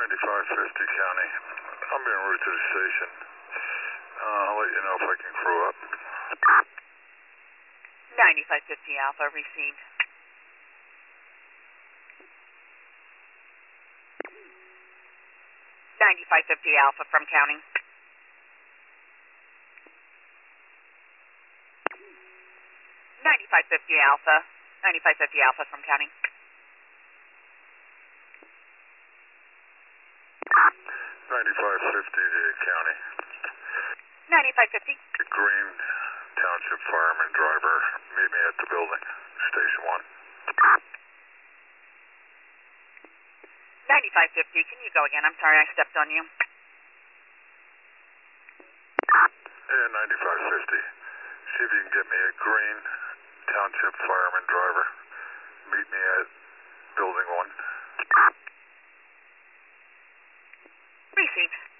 9550 County. I'm en route to the station. I'll let you know if I can crew up. 9550 Alpha received. 9550 Alpha from County. 9550 Alpha. 9550 Alpha from County. 9550 County. 9550. Green Township fireman driver. Meet me at the building. Station 1. 9550. Can you go again? I'm sorry, I stepped on you. Yeah, 9550. See if you can get me a green Township fireman driver. Meet me at building 1. Received.